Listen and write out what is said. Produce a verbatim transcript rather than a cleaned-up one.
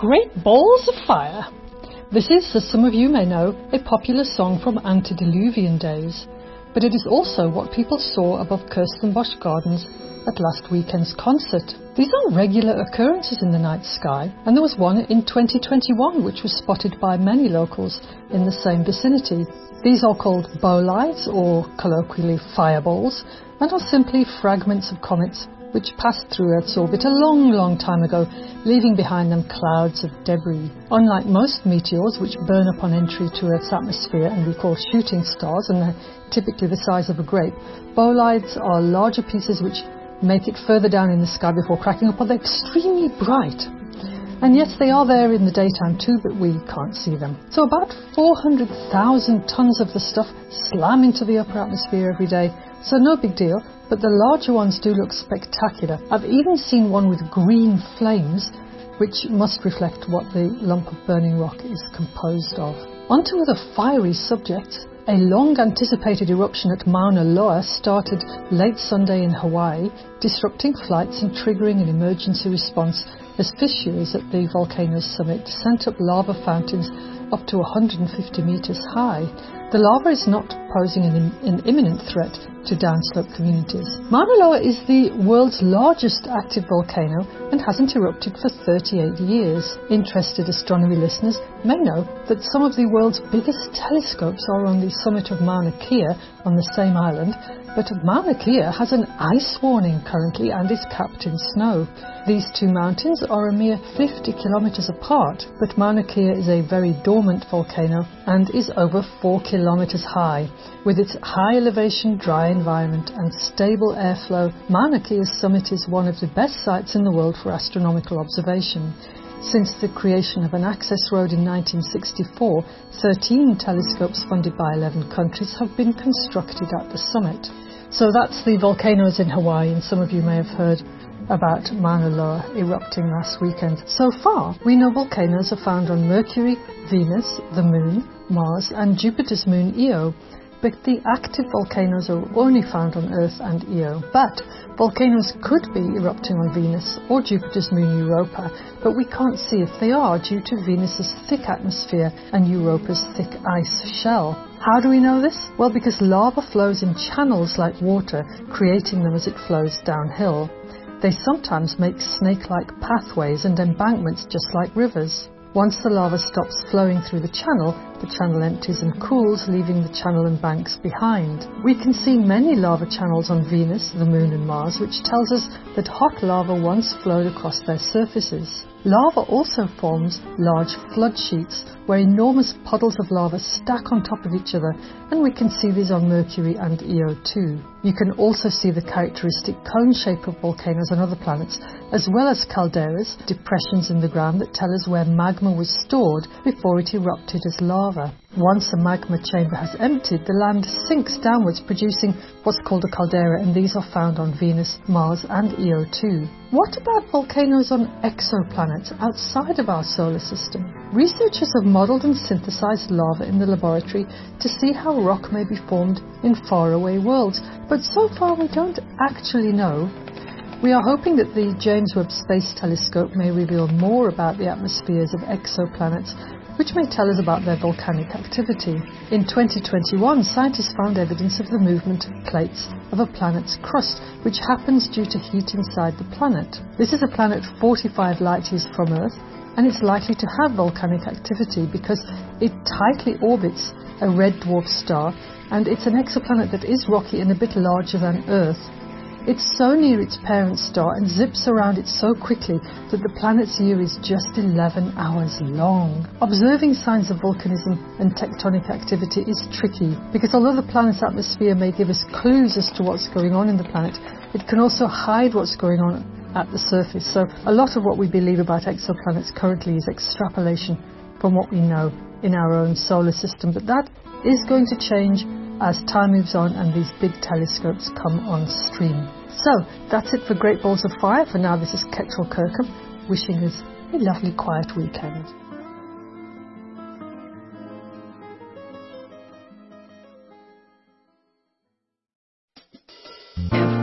Great Balls of Fire. This is, as some of you may know, a popular song from antediluvian days, but it is also what people saw above Kirstenbosch Gardens at last weekend's concert. These are regular occurrences in the night sky, and there was one in twenty twenty-one which was spotted by many locals in the same vicinity. These are called bolides, or colloquially fireballs, and are simply fragments of comets which passed through Earth's orbit a long, long time ago, leaving behind them clouds of debris. Unlike most meteors, which burn upon entry to Earth's atmosphere and we call shooting stars, and they're typically the size of a grape, bolides are larger pieces which make it further down in the sky before cracking up, but they're extremely bright. And yes, they are there in the daytime too, but we can't see them. So about four hundred thousand tons of the stuff slam into the upper atmosphere every day, so no big deal, but the larger ones do look spectacular. I've even seen one with green flames, which must reflect what the lump of burning rock is composed of. On to other fiery subjects. A long-anticipated eruption at Mauna Loa started late Sunday in Hawaii, disrupting flights and triggering an emergency response as fissures at the volcano's summit sent up lava fountains up to one hundred fifty metres high. The lava is not posing an, an imminent threat to downslope communities. Mauna Loa is the world's largest active volcano and hasn't erupted for thirty-eight years. Interested astronomy listeners may know that some of the world's biggest telescopes are on the summit of Mauna Kea on the same island, but Mauna Kea has an ice warning currently and is capped in snow. These two mountains are a mere fifty kilometres apart, but Mauna Kea is a very dormant volcano and is over four kilometres high. With its high elevation, dry environment and stable airflow, Mauna Kea's summit is one of the best sites in the world for astronomical observation. Since the creation of an access road in nineteen sixty-four, thirteen telescopes funded by eleven countries have been constructed at the summit. So that's the volcanoes in Hawaii, and some of you may have heard about Mauna Loa erupting last weekend. So far, we know volcanoes are found on Mercury, Venus, the Moon, Mars and Jupiter's moon Io, but the active volcanoes are only found on Earth and Io. But volcanoes could be erupting on Venus or Jupiter's moon Europa, but we can't see if they are due to Venus's thick atmosphere and Europa's thick ice shell. How do we know this? Well, because lava flows in channels like water, creating them as it flows downhill. They sometimes make snake-like pathways and embankments just like rivers. Once the lava stops flowing through the channel, the channel empties and cools, leaving the channel and banks behind. We can see many lava channels on Venus, the Moon and Mars, which tells us that hot lava once flowed across their surfaces. Lava also forms large flood sheets, where enormous puddles of lava stack on top of each other, and we can see these on Mercury and Io too. You can also see the characteristic cone shape of volcanoes on other planets, as well as calderas, depressions in the ground that tell us where magma was stored before it erupted as lava. Once a magma chamber has emptied, the land sinks downwards, producing what's called a caldera, and these are found on Venus, Mars and Io too. What about volcanoes on exoplanets outside of our solar system? Researchers have modelled and synthesized lava in the laboratory to see how rock may be formed in faraway worlds, but so far we don't actually know. We are hoping that the James Webb Space Telescope may reveal more about the atmospheres of exoplanets, which may tell us about their volcanic activity. In twenty twenty-one, scientists found evidence of the movement of plates of a planet's crust, which happens due to heat inside the planet. This is a planet forty-five light years from Earth, and it's likely to have volcanic activity because it tightly orbits a red dwarf star, and it's an exoplanet that is rocky and a bit larger than Earth. It's so near its parent star and zips around it so quickly that the planet's year is just eleven hours long. Observing signs of volcanism and tectonic activity is tricky because although the planet's atmosphere may give us clues as to what's going on in the planet, it can also hide what's going on at the surface. So a lot of what we believe about exoplanets currently is extrapolation from what we know in our own solar system, but that is going to change as time moves on and these big telescopes come on stream. So that's it for Great Balls of Fire. For now, this is Ketrel Kirkham wishing us a lovely quiet weekend. If